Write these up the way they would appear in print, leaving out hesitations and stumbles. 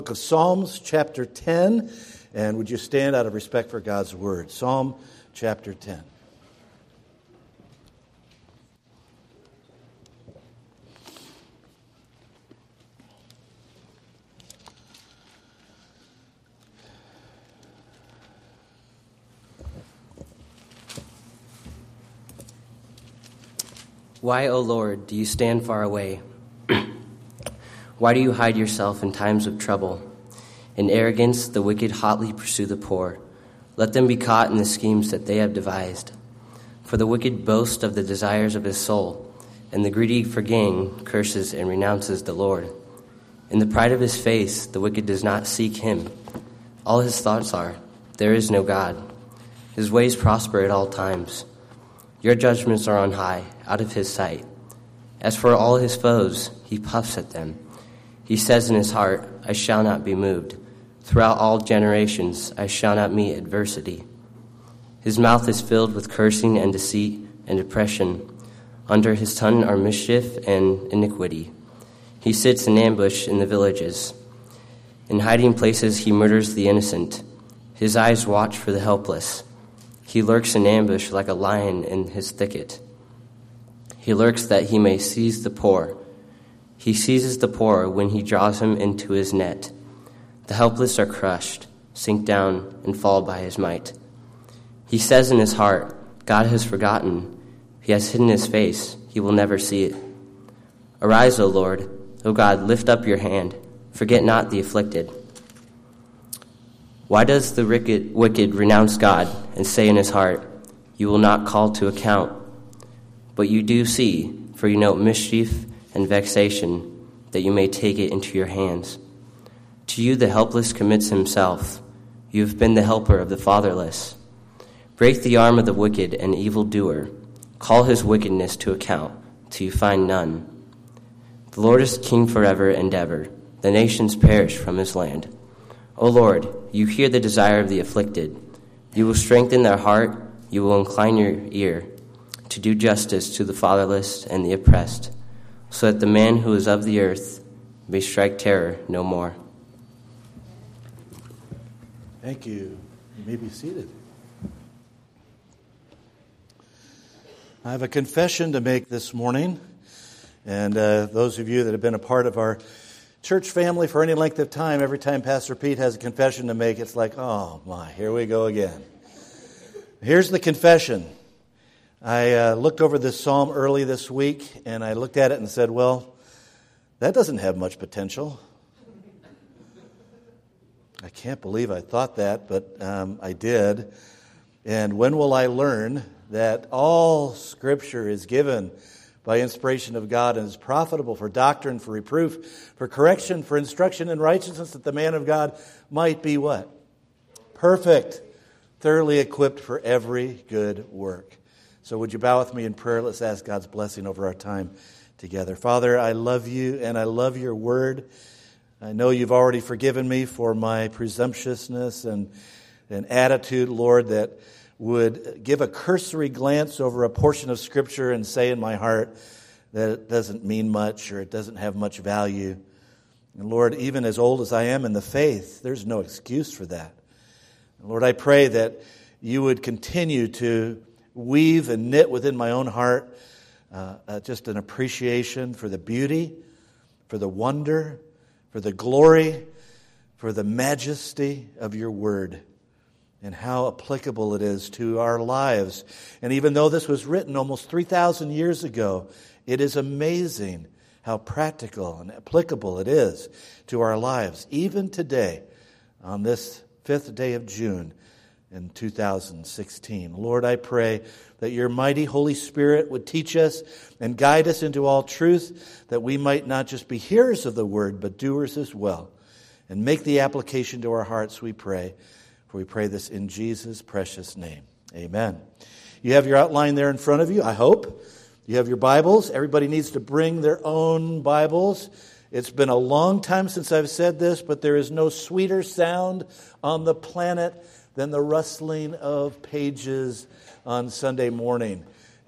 Book of Psalms, chapter 10, and would you stand out of respect for God's word? Psalm chapter 10. Why, O Lord, do you stand far away? Why do you hide yourself in times of trouble? In arrogance, the wicked hotly pursue the poor. Let them be caught in the schemes that they have devised. For the wicked boasts of the desires of his soul, and the greedy for gain curses and renounces the Lord. In the pride of his face, the wicked does not seek him. All his thoughts are, there is no God. His ways prosper at all times. Your judgments are on high, out of his sight. As for all his foes, he puffs at them. He says in his heart, I shall not be moved. Throughout all generations, I shall not meet adversity. His mouth is filled with cursing and deceit and oppression. Under his tongue are mischief and iniquity. He sits in ambush in the villages. In hiding places, he murders the innocent. His eyes watch for the helpless. He lurks in ambush like a lion in his thicket. He lurks that he may seize the poor. He seizes the poor when he draws him into his net. The helpless are crushed, sink down, and fall by his might. He says in his heart, God has forgotten. He has hidden his face. He will never see it. Arise, O Lord. O God, lift up your hand. Forget not the afflicted. Why does the wicked renounce God and say in his heart, you will not call to account? But you do see, for you know mischief and vexation, that you may take it into your hands. To you the helpless commits himself. You have been the helper of the fatherless. Break the arm of the wicked and evildoer. Call his wickedness to account, till you find none. The Lord is king forever and ever. The nations perish from his land. O Lord, you hear the desire of the afflicted. You will strengthen their heart. You will incline your ear to do justice to the fatherless and the oppressed, so that the man who is of the earth may strike terror no more. Thank you. You may be seated. I have a confession to make this morning, and those of you that have been a part of our church family for any length of time, every time Pastor Pete has a confession to make, it's like, oh my, here we go again. Here's the confession. I looked over this psalm early this week, and I looked at it and said, well, that doesn't have much potential. I can't believe I thought that, but I did. And when will I learn that all Scripture is given by inspiration of God and is profitable for doctrine, for reproof, for correction, for instruction in righteousness, that the man of God might be what? Perfect, thoroughly equipped for every good work. So would you bow with me in prayer? Let's ask God's blessing over our time together. Father, I love you and I love your word. I know you've already forgiven me for my presumptuousness and an attitude, Lord, that would give a cursory glance over a portion of Scripture and say in my heart that it doesn't mean much or it doesn't have much value. And Lord, even as old as I am in the faith, there's no excuse for that. And Lord, I pray that you would continue to weave and knit within my own heart just an appreciation for the beauty, for the wonder, for the glory, for the majesty of your word and how applicable it is to our lives. And even though this was written almost 3,000 years ago, it is amazing how practical and applicable it is to our lives, even today on this 5th day of June in 2016. Lord, I pray that your mighty Holy Spirit would teach us and guide us into all truth, that we might not just be hearers of the word, but doers as well, and make the application to our hearts, we pray. For we pray this in Jesus' precious name. Amen. You have your outline there in front of you, I hope. You have your Bibles. Everybody needs to bring their own Bibles. It's been a long time since I've said this, but there is no sweeter sound on the planet than the rustling of pages on Sunday morning.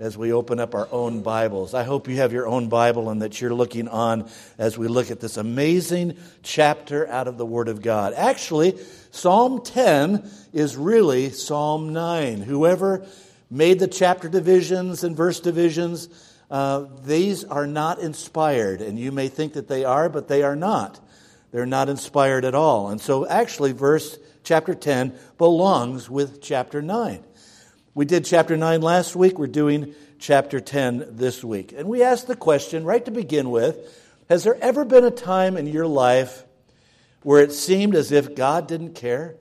as we open up our own Bibles. I hope you have your own Bible and that you're looking on as we look at this amazing chapter out of the Word of God. Actually, Psalm 10 is really Psalm 9. Whoever made the chapter divisions and verse divisions, these are not inspired. And you may think that they are, but they are not. They're not inspired at all. And so actually chapter 10 belongs with chapter 9. We did chapter 9 last week. We're doing chapter 10 this week. And we asked the question right to begin with, has there ever been a time in your life where it seemed as if God didn't care?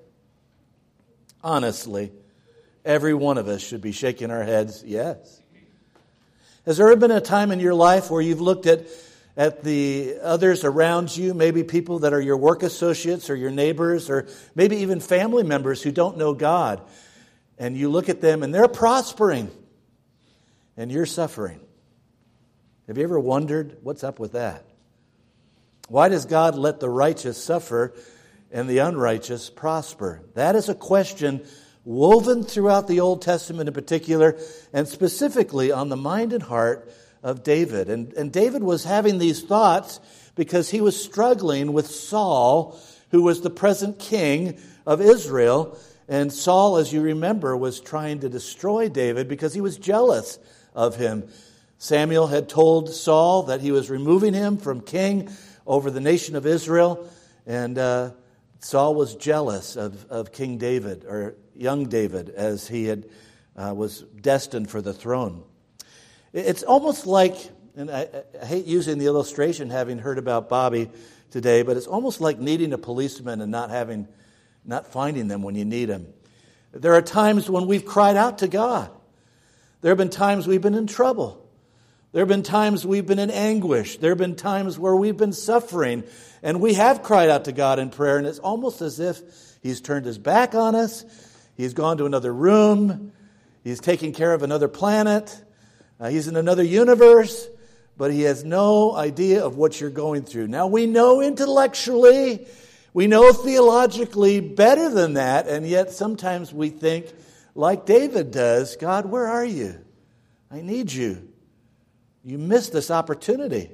Honestly, every one of us should be shaking our heads, yes. Has there ever been a time in your life where you've looked at the others around you, maybe people that are your work associates or your neighbors or maybe even family members who don't know God, and you look at them and they're prospering and you're suffering? Have you ever wondered what's up with that? Why does God let the righteous suffer and the unrighteous prosper? That is a question woven throughout the Old Testament in particular, and specifically on the mind and heart of David. And David was having these thoughts because he was struggling with Saul, who was the present king of Israel. And Saul, as you remember, was trying to destroy David because he was jealous of him. Samuel had told Saul that he was removing him from king over the nation of Israel. And Saul was jealous of King David, or young David, as he was destined for the throne. It's almost like, and I hate using the illustration having heard about Bobby today, but it's almost like needing a policeman and not finding them when you need them. There are times when we've cried out to God. There have been times we've been in trouble. There have been times we've been in anguish. There have been times where we've been suffering, and we have cried out to God in prayer, and it's almost as if He's turned His back on us. He's gone to another room. He's taking care of another planet. He's in another universe, but He has no idea of what you're going through. Now, we know intellectually, we know theologically better than that, and yet sometimes we think, like David does, God, where are you? I need you. You missed this opportunity.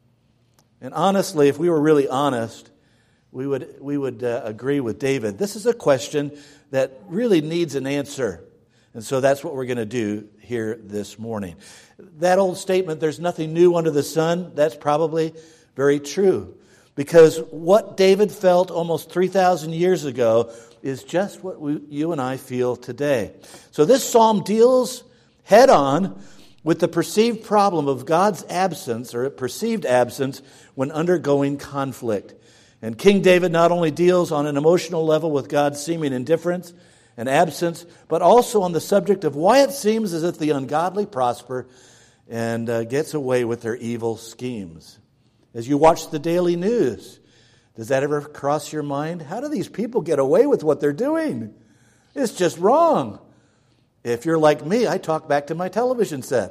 And honestly, if we were really honest, we would agree with David. This is a question that really needs an answer. And so that's what we're going to do here this morning. That old statement, there's nothing new under the sun, that's probably very true. Because what David felt almost 3,000 years ago is just what you and I feel today. So this psalm deals head on with the perceived problem of God's absence, or perceived absence, when undergoing conflict. And King David not only deals on an emotional level with God's seeming indifference and absence, but also on the subject of why it seems as if the ungodly prosper and gets away with their evil schemes. As you watch the daily news, does that ever cross your mind? How do these people get away with what they're doing? It's just wrong. If you're like me, I talk back to my television set.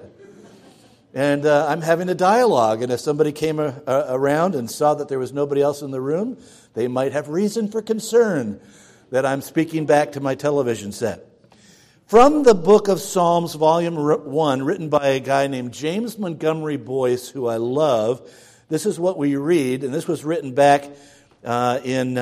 And I'm having a dialogue, and if somebody came around and saw that there was nobody else in the room, they might have reason for concern that I'm speaking back to my television set. From the book of Psalms, volume 1, written by a guy named James Montgomery Boyce, who I love, this is what we read, and this was written back in,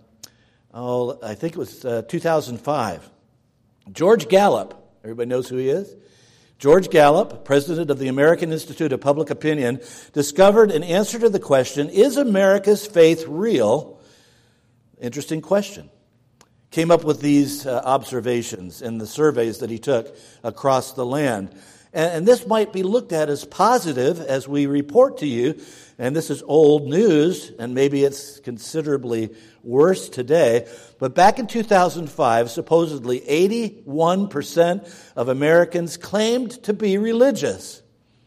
I think it was 2005. George Gallup, everybody knows who he is? George Gallup, president of the American Institute of Public Opinion, discovered an answer to the question, is America's faith real? Interesting question. Came up with these observations in the surveys that he took across the land. And this might be looked at as positive as we report to you. And this is old news, and maybe it's considerably worse today. But back in 2005, supposedly 81% of Americans claimed to be religious.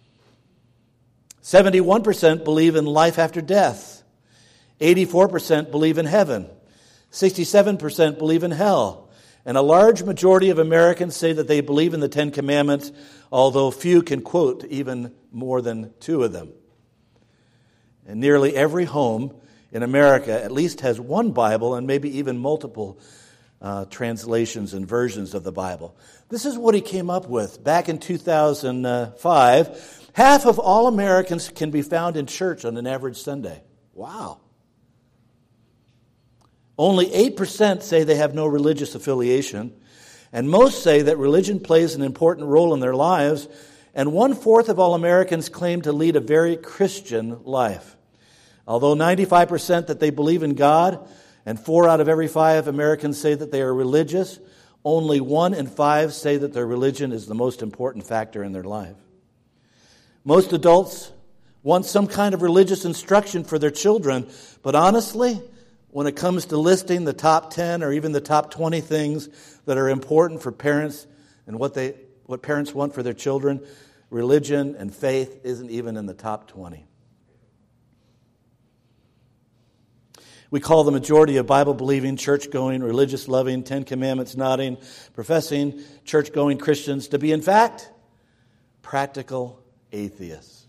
71% believe in life after death. 84% believe in heaven. 67% believe in hell. And a large majority of Americans say that they believe in the Ten Commandments, although few can quote even more than 2 of them. And nearly every home in America at least has one Bible and maybe even multiple translations and versions of the Bible. This is what he came up with back in 2005. Half of all Americans can be found in church on an average Sunday. Wow. Only 8% say they have no religious affiliation, and most say that religion plays an important role in their lives, and 1/4 of all Americans claim to lead a very Christian life. Although 95% that they believe in God, and 4 out of every 5 Americans say that they are religious, only 1 in 5 say that their religion is the most important factor in their life. Most adults want some kind of religious instruction for their children, but honestly, when it comes to listing the top 10 or even the top 20 things that are important for parents and what parents want for their children, religion and faith isn't even in the top 20. We call the majority of Bible-believing, church-going, religious-loving, Ten Commandments-nodding, professing, church-going Christians to be, in fact, practical atheists.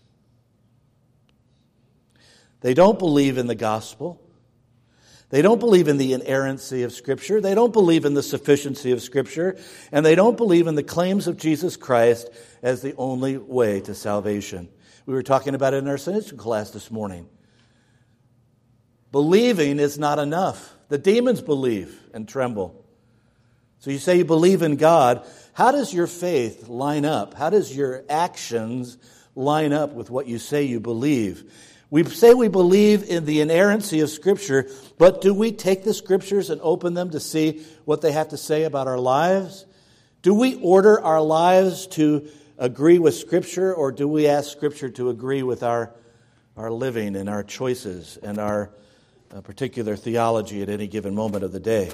They don't believe in the gospel. They don't believe in the inerrancy of Scripture. They don't believe in the sufficiency of Scripture. And they don't believe in the claims of Jesus Christ as the only way to salvation. We were talking about it in our Sunday school class this morning. Believing is not enough. The demons believe and tremble. So you say you believe in God. How does your faith line up? How does your actions line up with what you say you believe? We say we believe in the inerrancy of Scripture, but do we take the Scriptures and open them to see what they have to say about our lives? Do we order our lives to agree with Scripture, or do we ask Scripture to agree with our living and our choices and our particular theology at any given moment of the day?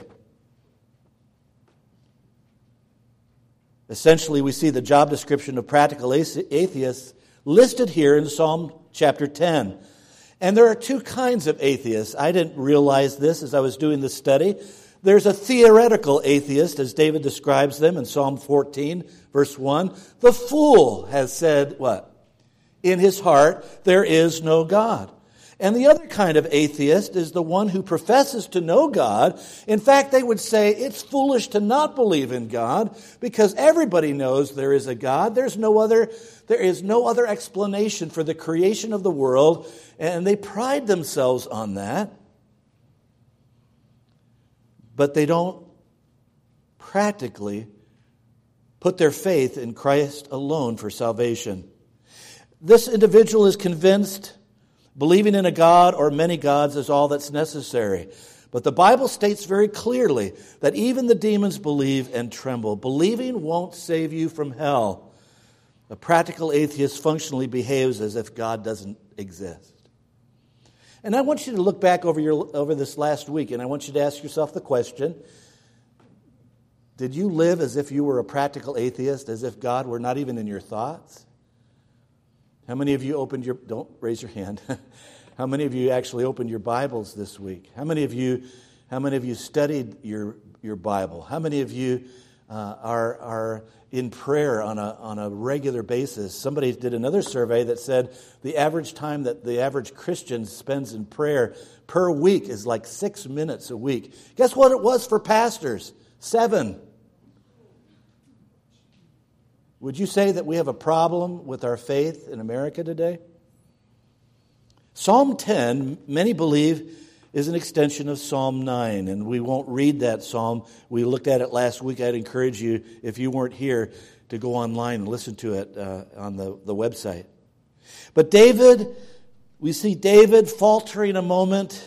Essentially, we see the job description of practical atheists listed here in Psalm chapter 10. And there are 2 kinds of atheists. I didn't realize this as I was doing this study. There's a theoretical atheist, as David describes them in Psalm 14, verse 1. The fool has said, what? In his heart, there is no God. And the other kind of atheist is the one who professes to know God. In fact, they would say it's foolish to not believe in God because everybody knows there is a God. There is no other explanation for the creation of the world, and they pride themselves on that. But they don't practically put their faith in Christ alone for salvation. This individual is convinced believing in a God or many gods is all that's necessary. But the Bible states very clearly that even the demons believe and tremble. Believing won't save you from hell. A practical atheist functionally behaves as if God doesn't exist. And I want you to look back over this last week, and I want you to ask yourself the question, did you live as if you were a practical atheist, as if God were not even in your thoughts? How many of you don't raise your hand. How many of you actually opened your Bibles this week? How many of you studied your Bible? How many of you are in prayer on a regular basis? Somebody did another survey that said the average time that the average Christian spends in prayer per week is like 6 minutes a week. Guess what it was for pastors? 7. Would you say that we have a problem with our faith in America today? Psalm 10, many believe, is an extension of Psalm 9, and we won't read that psalm. We looked at it last week. I'd encourage you, if you weren't here, to go online and listen to it on the website. But we see David faltering a moment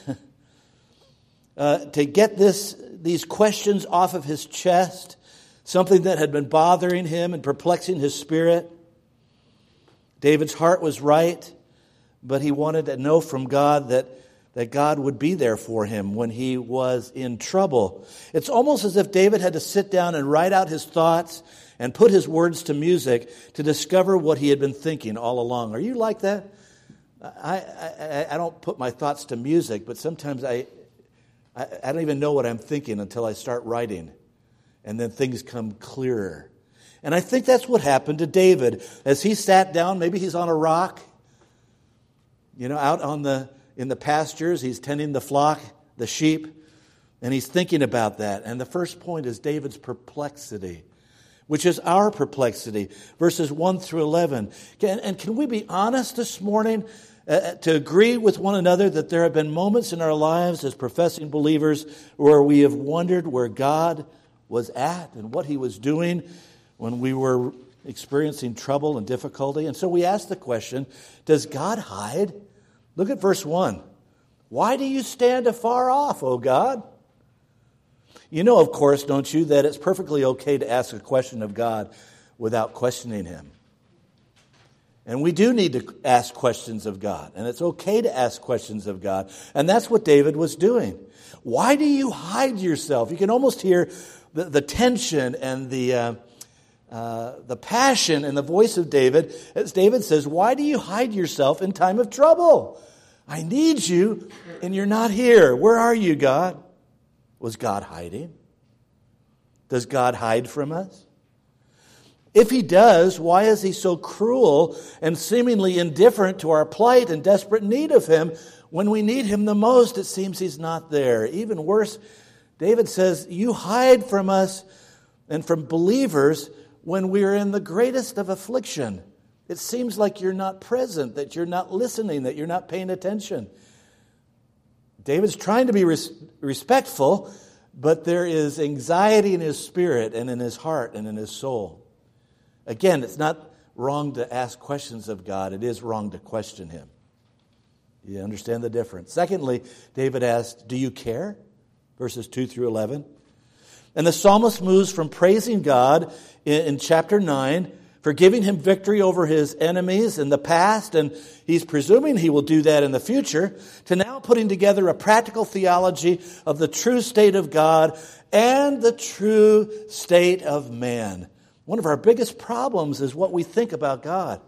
to get these questions off of his chest, something that had been bothering him and perplexing his spirit. David's heart was right, but he wanted to know from God that God would be there for him when he was in trouble. It's almost as if David had to sit down and write out his thoughts and put his words to music to discover what he had been thinking all along. Are you like that? I don't put my thoughts to music, but sometimes I don't even know what I'm thinking until I start writing. And then things come clearer. And I think that's what happened to David. As he sat down, maybe he's on a rock, out in the pastures, he's tending the flock, the sheep. And he's thinking about that. And the first point is David's perplexity, which is our perplexity. Verses 1 through 11. And can we be honest this morning to agree with one another that there have been moments in our lives as professing believers where we have wondered where God was at and what he was doing when we were experiencing trouble and difficulty? And so we ask the question, does God hide? Look at verse 1. Why do you stand afar off, O God? You know, of course, don't you, that it's perfectly okay to ask a question of God without questioning him. And we do need to ask questions of God. And it's okay to ask questions of God. And that's what David was doing. Why do you hide yourself? You can almost hear the tension and the passion in the voice of David as David says, why do you hide yourself in time of trouble? I need you and you're not here. Where are you, God? Was God hiding? Does God hide from us? If he does, why is he so cruel and seemingly indifferent to our plight and desperate need of him? When we need him the most, it seems he's not there. Even worse, David says, you hide from us and from believers when we are in the greatest of affliction. It seems like you're not present, that you're not listening, that you're not paying attention. David's trying to be respectful, but there is anxiety in his spirit and in his heart and in his soul. Again, it's not wrong to ask questions of God. It is wrong to question him. You understand the difference? Secondly, David asked, do you care? Verses 2 through 11. And the psalmist moves from praising God in chapter 9 for giving him victory over his enemies in the past, and he's presuming he will do that in the future, to now putting together a practical theology of the true state of God and the true state of man. One of our biggest problems is what we think about God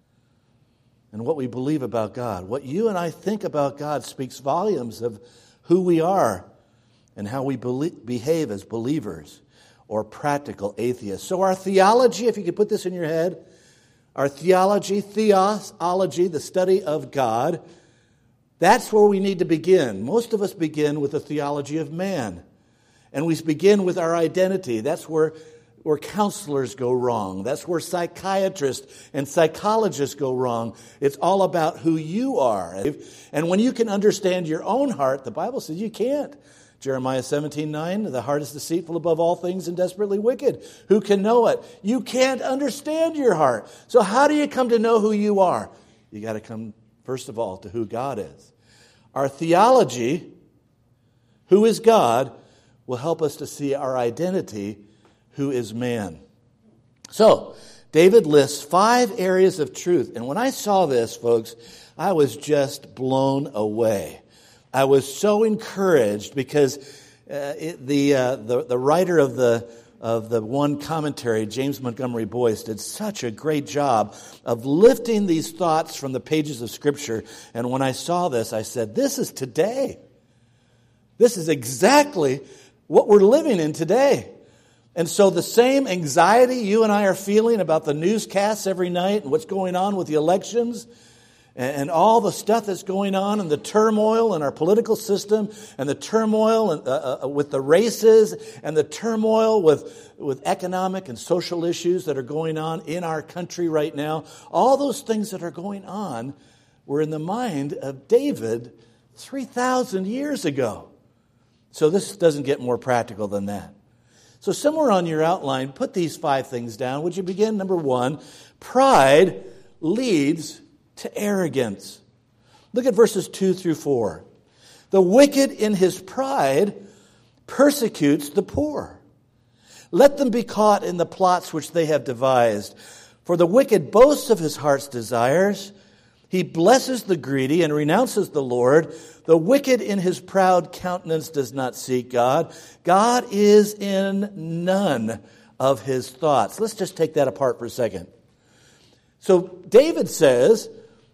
and what we believe about God. What you and I think about God speaks volumes of who we are and how we behave as believers or practical atheists. So our theology, if you could put this in your head, our theology, theosology, the study of God, that's where we need to begin. Most of us begin with the theology of man. And we begin with our identity. That's where counselors go wrong. That's where psychiatrists and psychologists go wrong. It's all about who you are. And when you can understand your own heart, the Bible says you can't. Jeremiah 17:9, the heart is deceitful above all things and desperately wicked. Who can know it? You can't understand your heart. So how do you come to know who you are? You got to come, first of all, to who God is. Our theology, who is God, will help us to see our identity, who is man. So, David lists 5 areas of truth. And when I saw this, folks, I was just blown away. I was so encouraged because the writer of the one commentary, James Montgomery Boyce, did such a great job of lifting these thoughts from the pages of Scripture. And when I saw this, I said, this is today. This is exactly what we're living in today. And so the same anxiety you and I are feeling about the newscasts every night and what's going on with the elections and all the stuff that's going on and the turmoil in our political system and the turmoil with the races and the turmoil with economic and social issues that are going on in our country right now, all those things that are going on were in the mind of David 3,000 years ago. So this doesn't get more practical than that. So somewhere on your outline, put these 5 things down. Would you begin? Number 1, pride leads to arrogance. Look at verses 2 through 4. The wicked in his pride persecutes the poor. Let them be caught in the plots which they have devised. For the wicked boasts of his heart's desires. He blesses the greedy and renounces the Lord. The wicked in his proud countenance does not seek God. God is in none of his thoughts. Let's just take that apart for a second. So David says,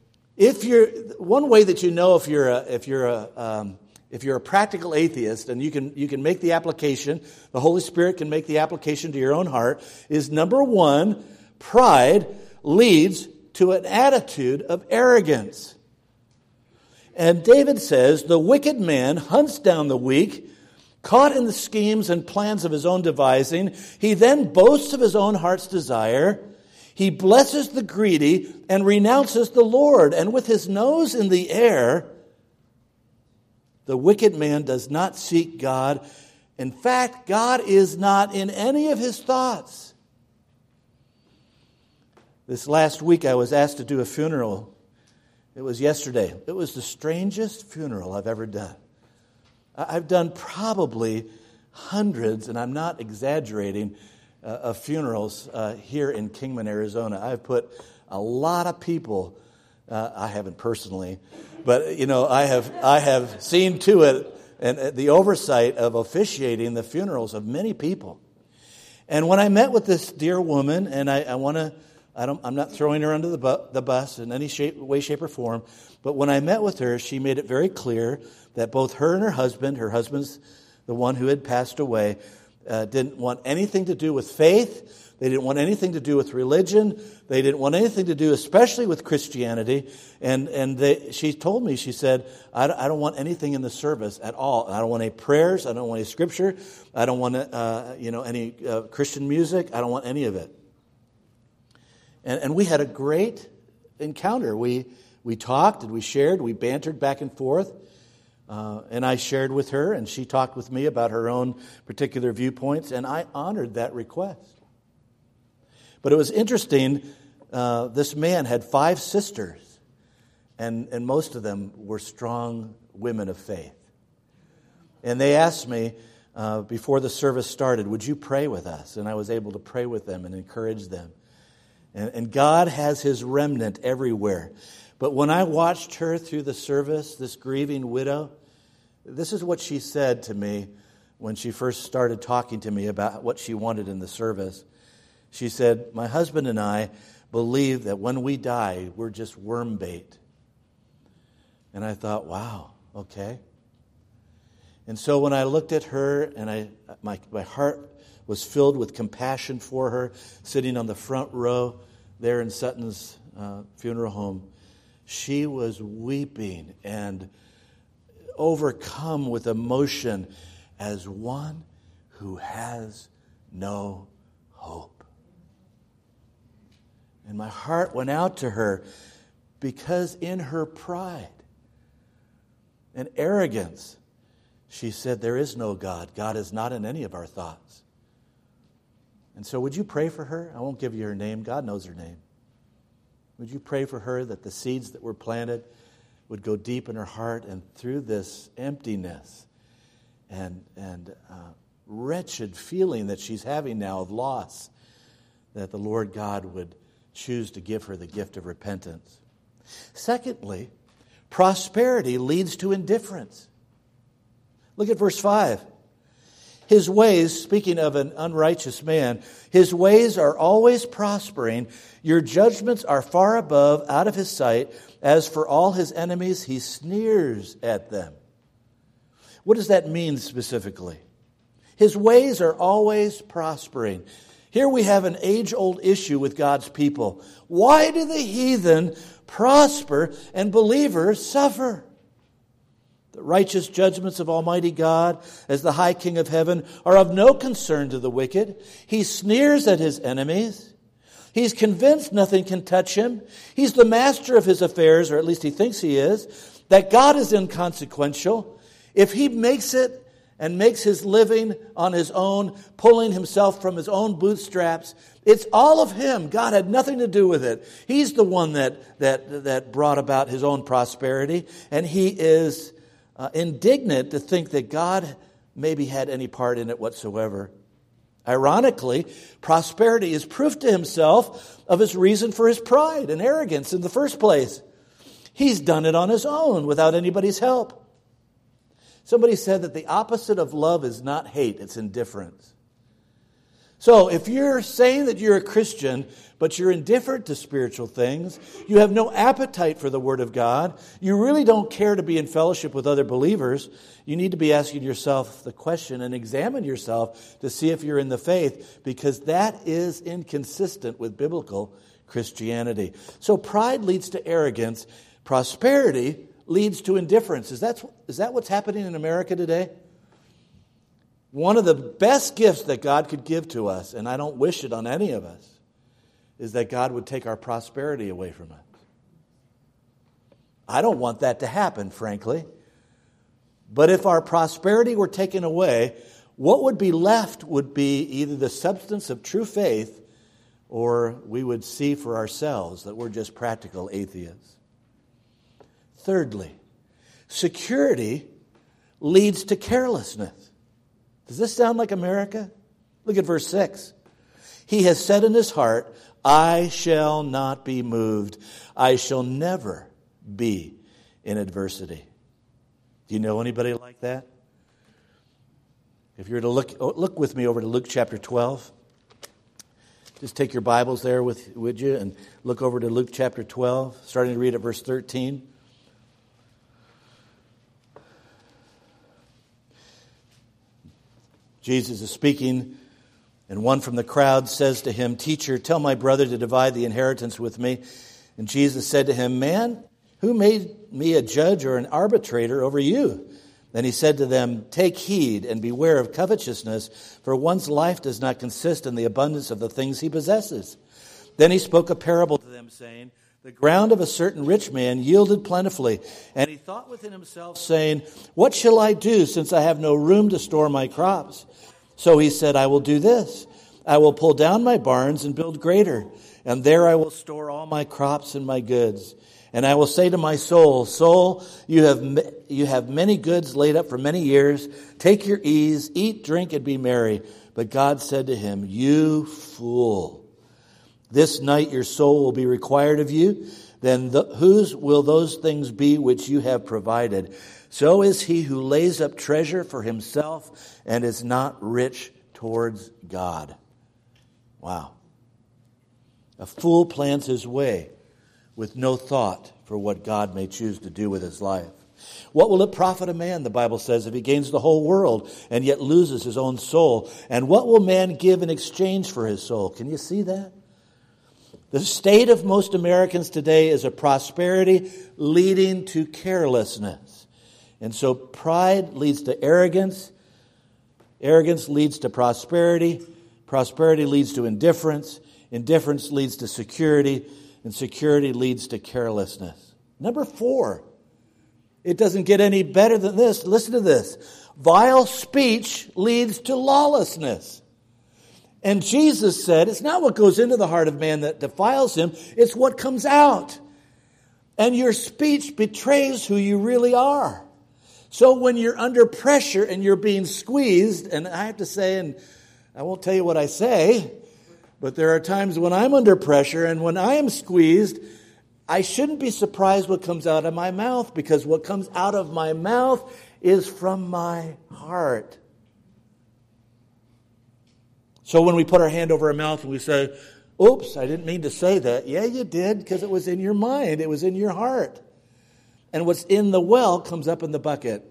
one way that you know if you're a practical atheist, and you can make the application, the Holy Spirit can make the application to your own heart, is number 1, pride leads to an attitude of arrogance. And David says, the wicked man hunts down the weak, Caught in the schemes and plans of his own devising, he then boasts of his own heart's desire. He blesses the greedy and renounces the Lord. And with his nose in the air, the wicked man does not seek God. In fact, God is not in any of his thoughts. This last week I was asked to do a funeral. It was yesterday. It was the strangest funeral I've ever done. I've done probably hundreds, and I'm not exaggerating, of funerals here in Kingman, Arizona. I've put a lot of people, I haven't personally, but I have seen to it and the oversight of officiating the funerals of many people. And when I met with this dear woman, and I'm not throwing her under the bus in any way, shape, or form, but when I met with her, she made it very clear that both her and her husband's the one who had passed away, didn't want anything to do with faith. They didn't want anything to do with religion. They didn't want anything to do, especially with Christianity. She told me, she said, I don't want anything in the service at all. I don't want any prayers. I don't want any scripture. I don't want any Christian music. I don't want any of it. And we had a great encounter. We talked and we shared. We bantered back and forth. And I shared with her, and she talked with me about her own particular viewpoints, and I honored that request. But it was interesting. This man had 5 sisters, and most of them were strong women of faith. And they asked me before the service started, would you pray with us? And I was able to pray with them and encourage them. And God has his remnant everywhere. But when I watched her through the service, this grieving widow, this is what she said to me when she first started talking to me about what she wanted in the service. She said, my husband and I believe that when we die, we're just worm bait. And I thought, wow, okay. And so when I looked at her, and my heart was filled with compassion for her, sitting on the front row there in Sutton's funeral home, she was weeping and overcome with emotion as one who has no hope. And my heart went out to her because in her pride and arrogance, she said, there is no God. God is not in any of our thoughts. And so would you pray for her? I won't give you her name. God knows her name. Would you pray for her that the seeds that were planted would go deep in her heart, and through this emptiness and wretched feeling that she's having now of loss, that the Lord God would choose to give her the gift of repentance. Secondly, prosperity leads to indifference. Look at verse 5. His ways, speaking of an unrighteous man, his ways are always prospering. Your judgments are far above, out of his sight. As for all his enemies, he sneers at them. What does that mean specifically? His ways are always prospering. Here we have an age-old issue with God's people. Why do the heathen prosper and believers suffer? The righteous judgments of Almighty God, as the high King of heaven, are of no concern to the wicked. He sneers at his enemies. He's convinced nothing can touch him. He's the master of his affairs, or at least he thinks he is, that God is inconsequential. If he makes it and makes his living on his own, pulling himself from his own bootstraps, it's all of him. God had nothing to do with it. He's the one that brought about his own prosperity, and he is indignant to think that God maybe had any part in it whatsoever. Ironically, prosperity is proof to himself of his reason for his pride and arrogance in the first place. He's done it on his own without anybody's help. Somebody said that the opposite of love is not hate, it's indifference. So if you're saying that you're a Christian, but you're indifferent to spiritual things, you have no appetite for the Word of God, you really don't care to be in fellowship with other believers, you need to be asking yourself the question and examine yourself to see if you're in the faith, because that is inconsistent with biblical Christianity. So pride leads to arrogance. Prosperity leads to indifference. Is that what's happening in America today? One of the best gifts that God could give to us, and I don't wish it on any of us, is that God would take our prosperity away from us. I don't want that to happen, frankly. But if our prosperity were taken away, what would be left would be either the substance of true faith, or we would see for ourselves that we're just practical atheists. Thirdly, security leads to carelessness. Does this sound like America? Look at verse 6. He has said in his heart, I shall not be moved. I shall never be in adversity. Do you know anybody like that? If you were to look with me over to Luke chapter 12. Just take your Bibles there would you, and look over to Luke chapter 12, starting to read at verse 13. Jesus is speaking, and one from the crowd says to him, Teacher, tell my brother to divide the inheritance with me. And Jesus said to him, Man, who made me a judge or an arbitrator over you? Then he said to them, Take heed and beware of covetousness, for one's life does not consist in the abundance of the things he possesses. Then he spoke a parable to them, saying, The ground of a certain rich man yielded plentifully. And he thought within himself, saying, What shall I do, since I have no room to store my crops? So he said, I will do this. I will pull down my barns and build greater, and there I will store all my crops and my goods. And I will say to my soul, Soul, you have many goods laid up for many years. Take your ease, eat, drink, and be merry. But God said to him, You fool, this night your soul will be required of you. Then whose will those things be which you have provided? So is he who lays up treasure for himself and is not rich towards God. Wow. A fool plans his way with no thought for what God may choose to do with his life. What will it profit a man, the Bible says, if he gains the whole world and yet loses his own soul? And what will man give in exchange for his soul? Can you see that? The state of most Americans today is a prosperity leading to carelessness. And so pride leads to arrogance. Arrogance leads to prosperity. Prosperity leads to indifference. Indifference leads to security. And security leads to carelessness. Number 4, it doesn't get any better than this. Listen to this. Vile speech leads to lawlessness. And Jesus said, it's not what goes into the heart of man that defiles him, it's what comes out. And your speech betrays who you really are. So when you're under pressure and you're being squeezed, and I have to say, and I won't tell you what I say, but there are times when I'm under pressure and when I am squeezed, I shouldn't be surprised what comes out of my mouth, because what comes out of my mouth is from my heart. So when we put our hand over our mouth and we say, oops, I didn't mean to say that. Yeah, you did, because it was in your mind. It was in your heart. And what's in the well comes up in the bucket.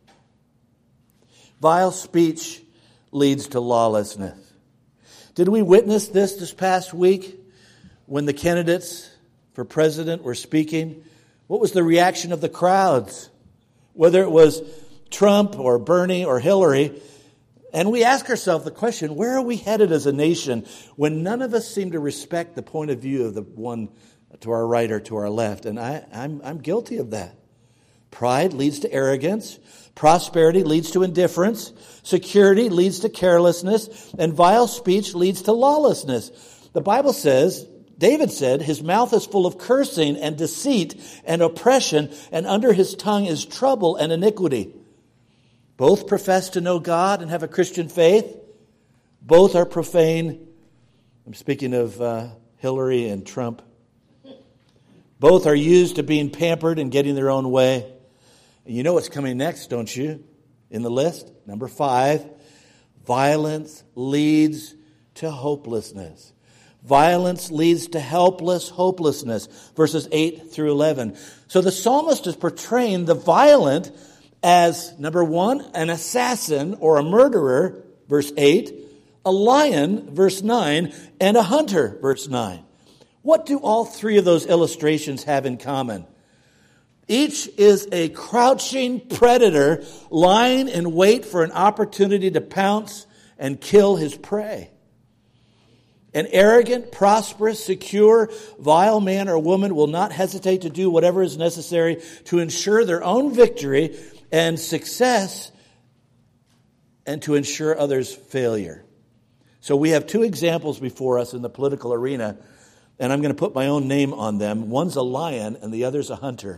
Vile speech leads to lawlessness. Did we witness this past week when the candidates for president were speaking? What was the reaction of the crowds? Whether it was Trump or Bernie or Hillary. And we ask ourselves the question, where are we headed as a nation when none of us seem to respect the point of view of the one to our right or to our left? And I'm guilty of that. Pride leads to arrogance. Prosperity leads to indifference. Security leads to carelessness. And vile speech leads to lawlessness. The Bible says, David said, his mouth is full of cursing and deceit and oppression, and under his tongue is trouble and iniquity. Both profess to know God and have a Christian faith. Both are profane. I'm speaking of Hillary and Trump. Both are used to being pampered and getting their own way. And you know what's coming next, don't you? In the list, number 5, violence leads to hopelessness. Violence leads to hopelessness. Verses 8 through 11. So the psalmist is portraying the violent as, number 1, an assassin or a murderer, verse 8, a lion, verse 9, and a hunter, verse 9. What do all 3 of those illustrations have in common? Each is a crouching predator lying in wait for an opportunity to pounce and kill his prey. An arrogant, prosperous, secure, vile man or woman will not hesitate to do whatever is necessary to ensure their own victory and success and to ensure others' failure. So we have two examples before us in the political arena, and I'm going to put my own name on them. One's a lion and the other's a hunter.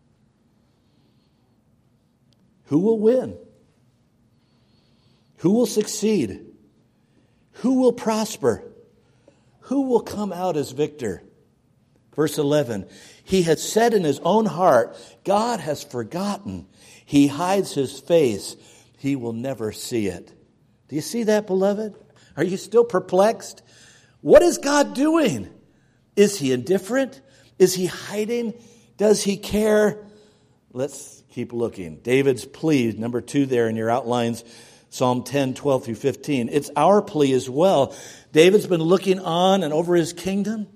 Who will win? Who will succeed? Who will prosper? Who will come out as victor? Verse 11, he has said in his own heart, God has forgotten. He hides his face. He will never see it. Do you see that, beloved? Are you still perplexed? What is God doing? Is he indifferent? Is he hiding? Does he care? Let's keep looking. David's plea, number 2 there in your outlines, Psalm 10, 12 through 15. It's our plea as well. David's been looking on and over his kingdom.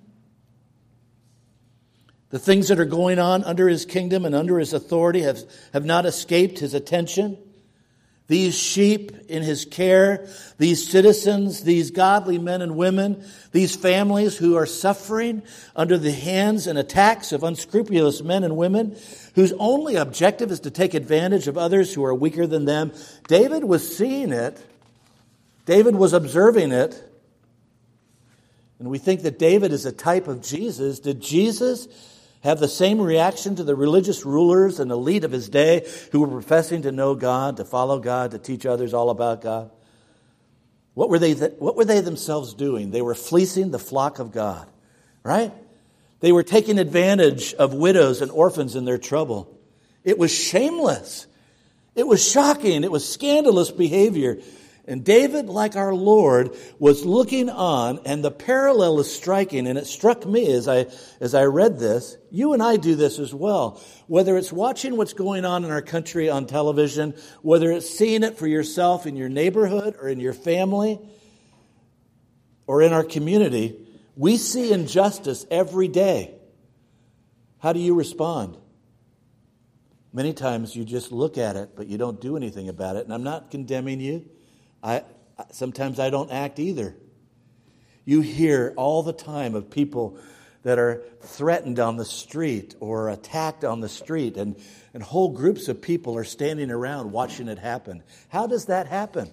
The things that are going on under his kingdom and under his authority have not escaped his attention. These sheep in his care, these citizens, these godly men and women, these families who are suffering under the hands and attacks of unscrupulous men and women, whose only objective is to take advantage of others who are weaker than them. David was seeing it. David was observing it. And we think that David is a type of Jesus. Did Jesus have the same reaction to the religious rulers and elite of his day who were professing to know God, to follow God, to teach others all about God? What were they themselves doing? They were fleecing the flock of God, right? They were taking advantage of widows and orphans in their trouble. It was shameless. It was shocking. It was scandalous behavior. And David, like our Lord, was looking on, and the parallel is striking. And it struck me as I read this. You and I do this as well. Whether it's watching what's going on in our country on television, whether it's seeing it for yourself in your neighborhood or in your family or in our community, we see injustice every day. How do you respond? Many times you just look at it, but you don't do anything about it. And I'm not condemning you. Sometimes I don't act either. You hear all the time of people that are threatened on the street or attacked on the street, and whole groups of people are standing around watching it happen. How does that happen?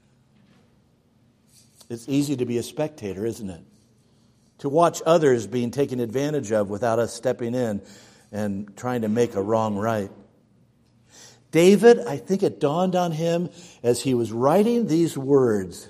It's easy to be a spectator, isn't it? To watch others being taken advantage of without us stepping in and trying to make a wrong right. David, I think it dawned on him as he was writing these words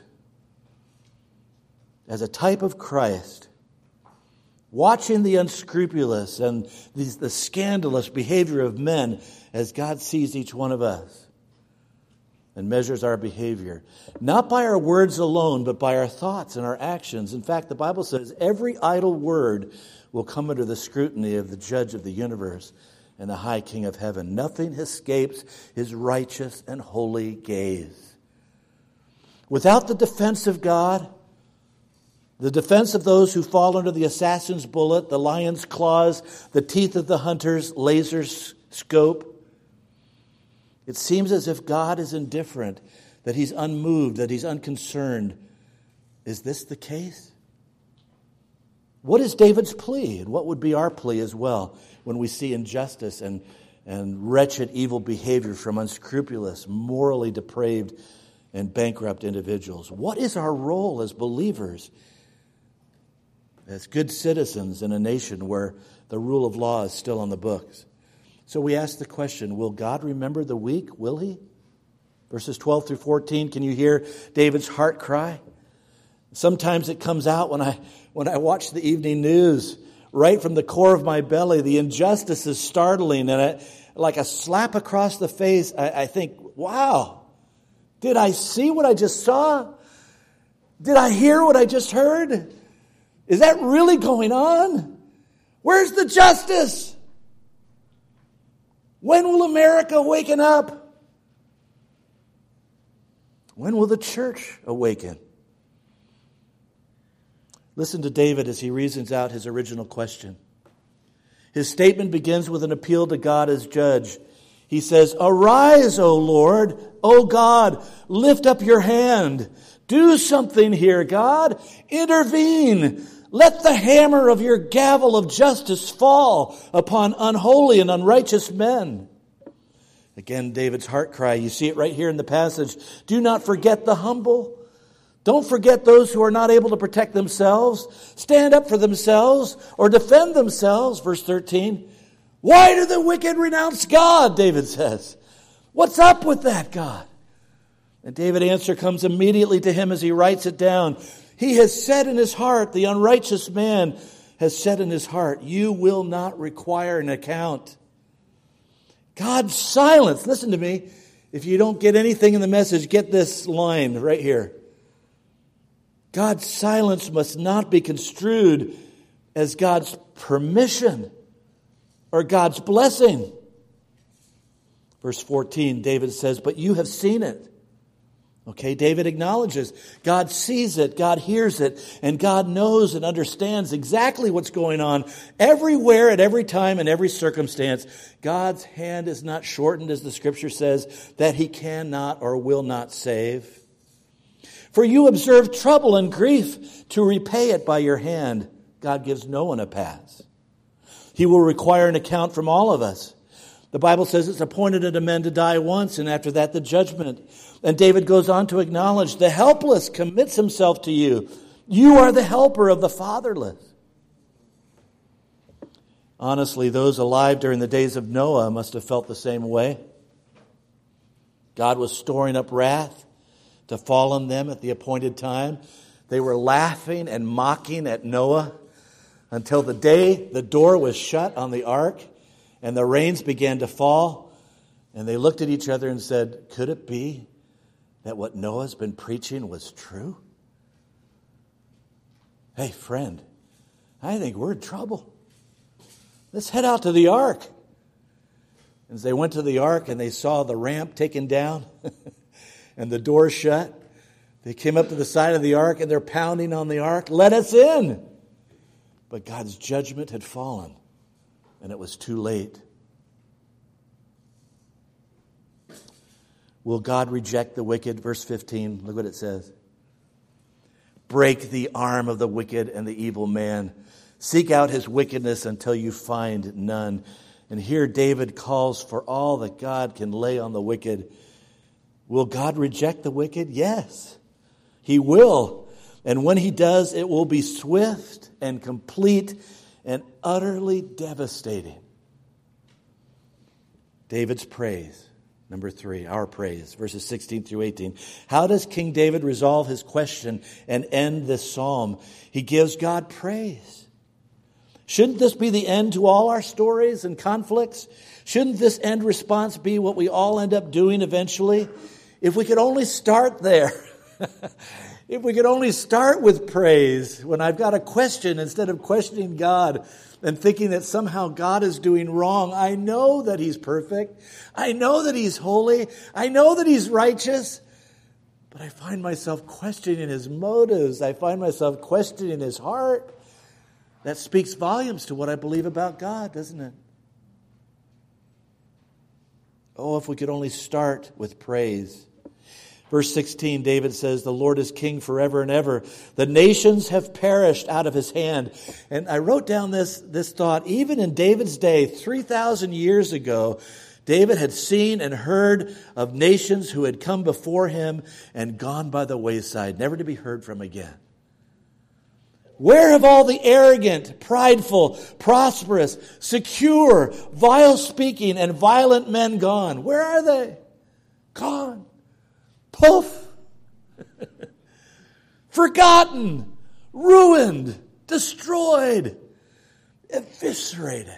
as a type of Christ, watching the unscrupulous and the scandalous behavior of men as God sees each one of us and measures our behavior. Not by our words alone, but by our thoughts and our actions. In fact, the Bible says every idle word will come under the scrutiny of the judge of the universe and the high King of heaven. Nothing escapes his righteous and holy gaze. Without the defense of God, the defense of those who fall under the assassin's bullet, the lion's claws, the teeth of the hunter's laser scope, it seems as if God is indifferent, that he's unmoved, that he's unconcerned. Is this the case? What is David's plea? And what would be our plea as well when we see injustice and wretched evil behavior from unscrupulous, morally depraved, and bankrupt individuals? What is our role as believers, as good citizens in a nation where the rule of law is still on the books? So we ask the question, will God remember the weak? Will he? Verses 12 through 14, can you hear David's heart cry? Sometimes it comes out when I watch the evening news, right from the core of my belly. The injustice is startling, and like a slap across the face, I think, wow, did I see what I just saw? Did I hear what I just heard? Is that really going on? Where's the justice? When will America waken up? When will the church awaken? Listen to David as he reasons out his original question. His statement begins with an appeal to God as judge. He says, "Arise, O Lord, O God, lift up your hand. Do something here, God. Intervene. Let the hammer of your gavel of justice fall upon unholy and unrighteous men." Again, David's heart cry. You see it right here in the passage. Do not forget the humble. Don't forget those who are not able to protect themselves, stand up for themselves, or defend themselves. Verse 13. Why do the wicked renounce God? David says. What's up with that, God? And David's answer comes immediately to him as he writes it down. He has said in his heart, the unrighteous man has said in his heart, you will not require an account. God's silence. Listen to me. If you don't get anything in the message, get this line right here. God's silence must not be construed as God's permission or God's blessing. Verse 14, David says, but you have seen it. Okay, David acknowledges God sees it, God hears it, and God knows and understands exactly what's going on everywhere, at every time, in every circumstance. God's hand is not shortened, as the scripture says, that he cannot or will not save. For you observe trouble and grief to repay it by your hand. God gives no one a pass. He will require an account from all of us. The Bible says it's appointed unto men to die once, and after that the judgment. And David goes on to acknowledge the helpless commits himself to you. You are the helper of the fatherless. Honestly, those alive during the days of Noah must have felt the same way. God was storing up wrath to fall on them at the appointed time. They were laughing and mocking at Noah until the day the door was shut on the ark and the rains began to fall. And they looked at each other and said, could it be that what Noah's been preaching was true? Hey, friend, I think we're in trouble. Let's head out to the ark. As they went to the ark and they saw the ramp taken down and the door shut, they came up to the side of the ark and they're pounding on the ark. Let us in. But God's judgment had fallen and it was too late. Will God reject the wicked? Verse 15, look what it says. Break the arm of the wicked and the evil man. Seek out his wickedness until you find none. And here David calls for all that God can lay on the wicked. Will God reject the wicked? Yes, he will. And when he does, it will be swift and complete and utterly devastating. David's praise. Number 3, our praise, verses 16 through 18. How does King David resolve his question and end this psalm? He gives God praise. Shouldn't this be the end to all our stories and conflicts? Shouldn't this end response be what we all end up doing eventually? If we could only start there. If we could only start with praise when I've got a question instead of questioning God and thinking that somehow God is doing wrong. I know that he's perfect. I know that he's holy. I know that he's righteous. But I find myself questioning his motives. I find myself questioning his heart. That speaks volumes to what I believe about God, doesn't it? Oh, if we could only start with praise. Verse 16, David says, the Lord is king forever and ever. The nations have perished out of his hand. And I wrote down this thought. Even in David's day, 3,000 years ago, David had seen and heard of nations who had come before him and gone by the wayside, never to be heard from again. Where have all the arrogant, prideful, prosperous, secure, vile-speaking, and violent men gone? Where are they? Gone. Poof. Forgotten, ruined, destroyed, eviscerated.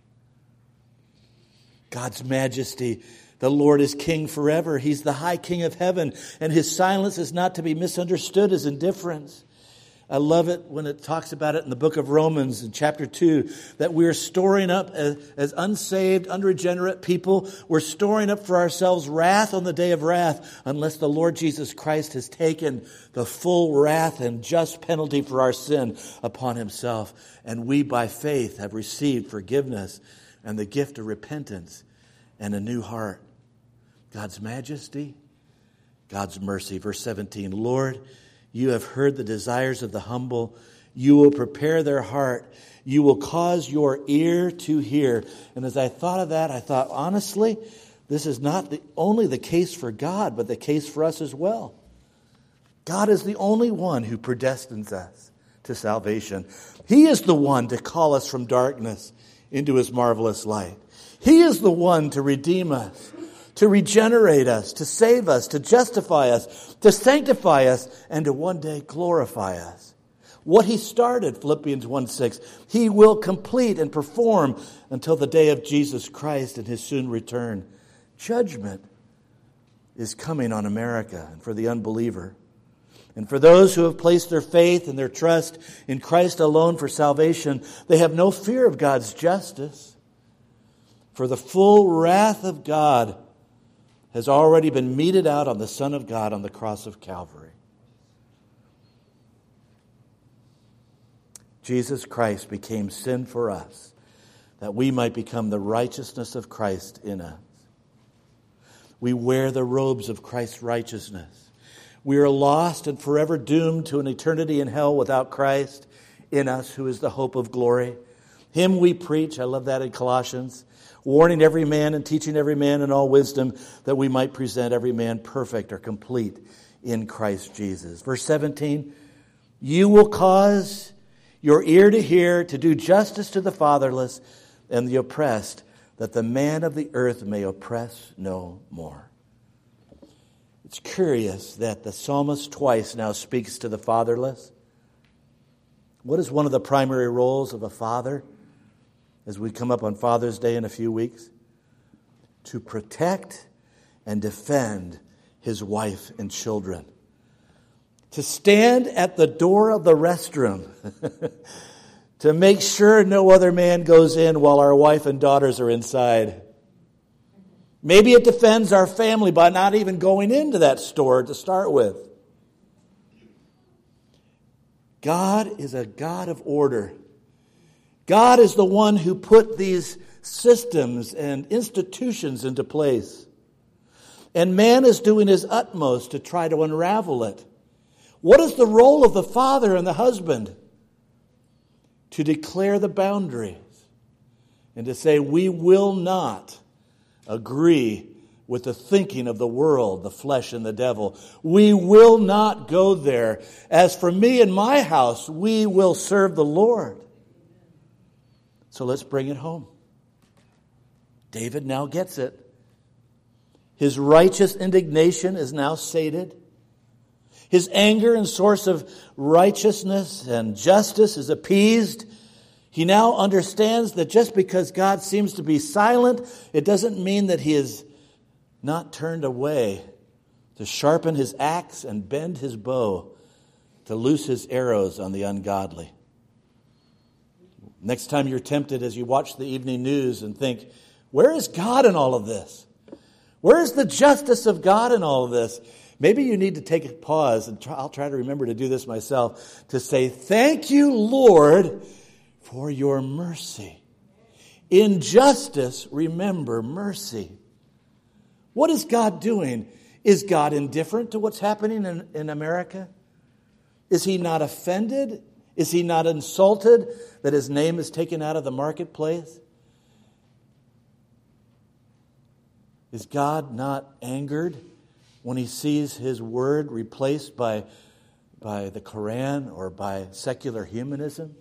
God's majesty. The Lord is king forever. He's the high king of heaven, and his silence is not to be misunderstood as indifference. I love it when it talks about it in the book of Romans in chapter 2, that we're storing up as unsaved, unregenerate people. We're storing up for ourselves wrath on the day of wrath unless the Lord Jesus Christ has taken the full wrath and just penalty for our sin upon himself. And we by faith have received forgiveness and the gift of repentance and a new heart. God's majesty, God's mercy. Verse 17, Lord, you have heard the desires of the humble. You will prepare their heart. You will cause your ear to hear. And as I thought of that, I thought, honestly, this is not only the case for God, but the case for us as well. God is the only one who predestines us to salvation. He is the one to call us from darkness into his marvelous light. He is the one to redeem us, to regenerate us, to save us, to justify us, to sanctify us, and to one day glorify us. What he started, Philippians 1:6, he will complete and perform until the day of Jesus Christ and his soon return. Judgment is coming on America and for the unbeliever. And for those who have placed their faith and their trust in Christ alone for salvation, they have no fear of God's justice. For the full wrath of God has already been meted out on the Son of God on the cross of Calvary. Jesus Christ became sin for us, that we might become the righteousness of Christ in us. We wear the robes of Christ's righteousness. We are lost and forever doomed to an eternity in hell without Christ in us, who is the hope of glory. Him we preach, I love that in Colossians, warning every man and teaching every man in all wisdom, that we might present every man perfect or complete in Christ Jesus. Verse 17, you will cause your ear to hear, to do justice to the fatherless and the oppressed, that the man of the earth may oppress no more. It's curious that the psalmist twice now speaks to the fatherless. What is one of the primary roles of a father as we come up on Father's Day in a few weeks? To protect and defend his wife and children. To stand at the door of the restroom to make sure no other man goes in while our wife and daughters are inside. Maybe it defends our family by not even going into that store to start with. God is a God of order. God is the one who put these systems and institutions into place. And man is doing his utmost to try to unravel it. What is the role of the father and the husband? To declare the boundaries and to say, we will not agree with the thinking of the world, the flesh and the devil. We will not go there. As for me and my house, we will serve the Lord. So let's bring it home. David now gets it. His righteous indignation is now sated. His anger and source of righteousness and justice is appeased. He now understands that just because God seems to be silent, it doesn't mean that he is not turned away to sharpen his axe and bend his bow to loose his arrows on the ungodly. Next time you're tempted as you watch the evening news and think, where is God in all of this? Where is the justice of God in all of this? Maybe you need to take a pause, and I'll try to remember to do this myself, to say, thank you, Lord, for your mercy. In justice, remember mercy. What is God doing? Is God indifferent to what's happening in America? Is he not offended? Is he not insulted that his name is taken out of the marketplace? Is God not angered when he sees his word replaced by the Quran or by secular humanism?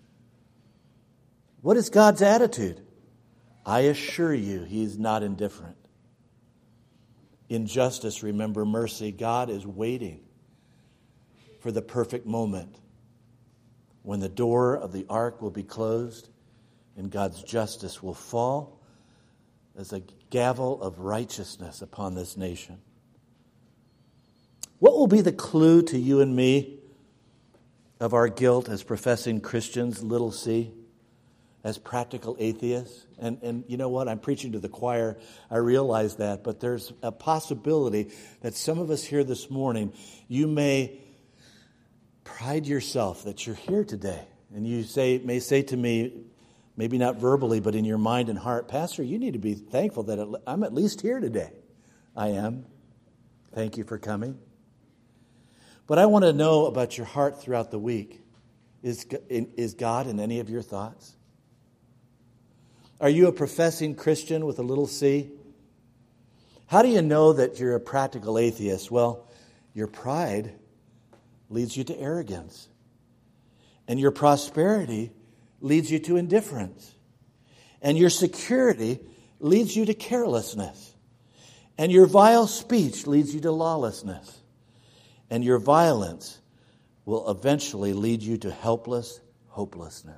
What is God's attitude? I assure you, he is not indifferent. In justice, remember mercy. God is waiting for the perfect moment when the door of the ark will be closed and God's justice will fall as a gavel of righteousness upon this nation. What will be the clue to you and me of our guilt as professing Christians, little c, as practical atheists. And you know what? I'm preaching to the choir. I realize that. But there's a possibility that some of us here this morning, you may pride yourself that you're here today. And you may say to me, maybe not verbally, but in your mind and heart, Pastor, you need to be thankful that I'm at least here today. I am. Thank you for coming. But I want to know about your heart throughout the week. Is God in any of your thoughts? Are you a professing Christian with a little c? How do you know that you're a practical atheist? Well, your pride leads you to arrogance. And your prosperity leads you to indifference. And your security leads you to carelessness. And your vile speech leads you to lawlessness. And your violence will eventually lead you to helpless hopelessness.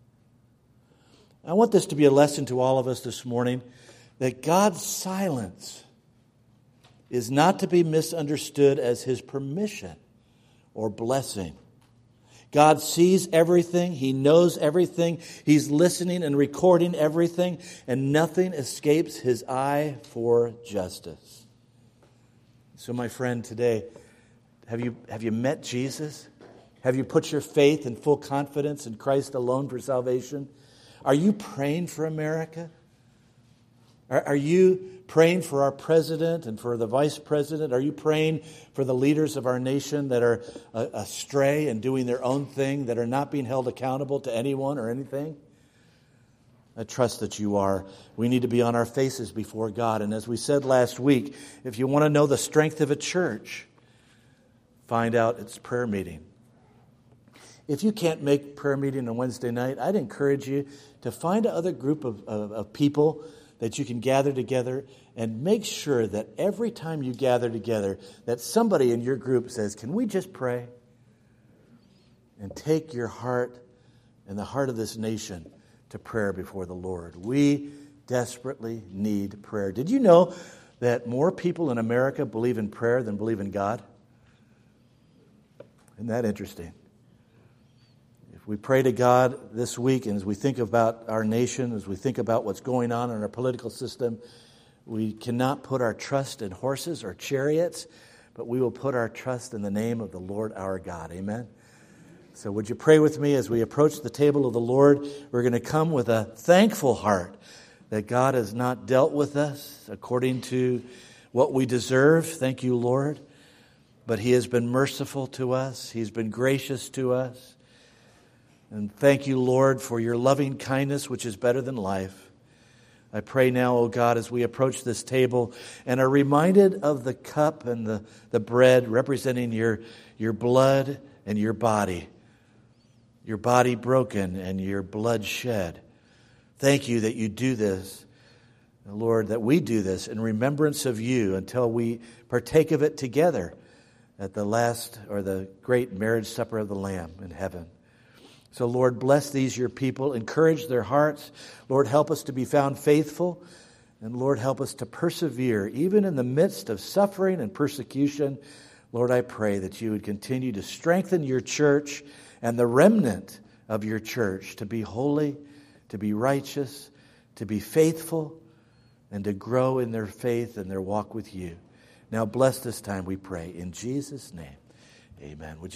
I want this to be a lesson to all of us this morning, that God's silence is not to be misunderstood as His permission or blessing. God sees everything. He knows everything. He's listening and recording everything, and nothing escapes His eye for justice. So, my friend, today, have you met Jesus? Have you put your faith and full confidence in Christ alone for salvation? Are you praying for America? Are you praying for our president and for the vice president? Are you praying for the leaders of our nation that are astray and doing their own thing, that are not being held accountable to anyone or anything? I trust that you are. We need to be on our faces before God. And as we said last week, if you want to know the strength of a church, find out its prayer meeting. If you can't make prayer meeting on Wednesday night, I'd encourage you to find another group of people that you can gather together, and make sure that every time you gather together, that somebody in your group says, can we just pray? And take your heart and the heart of this nation to prayer before the Lord. We desperately need prayer. Did you know that more people in America believe in prayer than believe in God? Isn't that interesting? If we pray to God this week, and as we think about our nation, as we think about what's going on in our political system, we cannot put our trust in horses or chariots, but we will put our trust in the name of the Lord our God. Amen? So would you pray with me as we approach the table of the Lord? We're going to come with a thankful heart that God has not dealt with us according to what we deserve. Thank you, Lord. But He has been merciful to us. He's been gracious to us. And thank you, Lord, for your loving kindness, which is better than life. I pray now, O God, as we approach this table and are reminded of the cup and the bread representing your blood and your body broken and your blood shed. Thank you that you do this, Lord, that we do this in remembrance of you until we partake of it together at the last or the great marriage supper of the Lamb in heaven. So, Lord, bless these your people. Encourage their hearts. Lord, help us to be found faithful. And, Lord, help us to persevere, even in the midst of suffering and persecution. Lord, I pray that you would continue to strengthen your church and the remnant of your church to be holy, to be righteous, to be faithful, and to grow in their faith and their walk with you. Now, bless this time, we pray. In Jesus' name, amen. Would you